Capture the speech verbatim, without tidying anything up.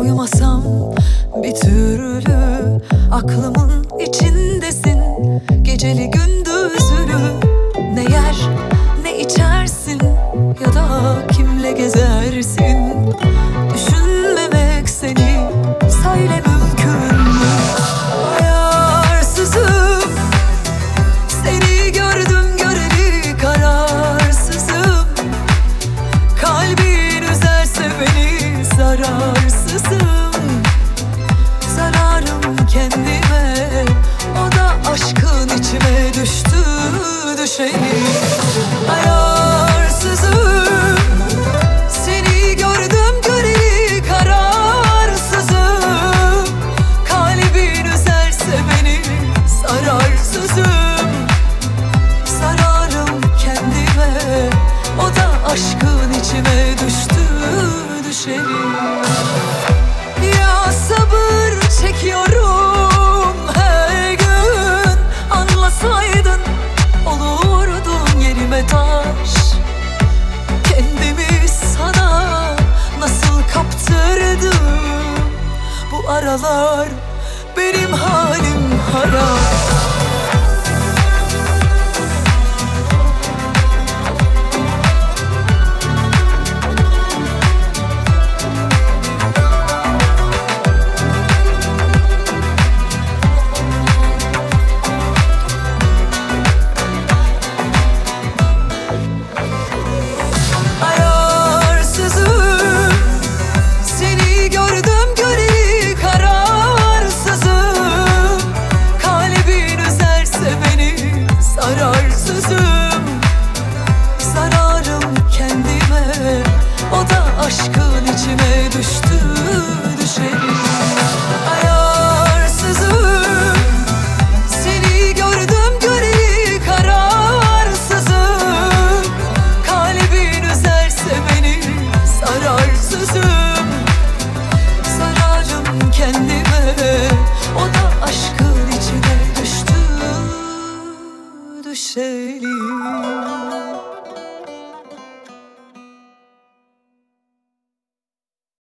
Uyumasam bir türlü aklımın içindesin. Geceli gündüzlü ne yer ne içersin, ya da kimle gezersin. Düşünmemek seni söyle mümkün mü? Ayarsızım, seni gördüm göreli kararsızım. Kalbin üzerse beni zararsızım. Zararım kendime, o da aşkın içime düştü düşeni. Ayarsızım, seni gördüm göreli kararsızım. Kalbin üzerse beni zararsızım. Zararım kendime, o da aşkın içime düştü düşeni. Ya sabır çekiyorum her gün, anlasaydın olurdun yerime taş. Kendimi sana nasıl kaptırdım, bu aralar benim halim harap. Zararsızım, zararım kendime, o da aşkın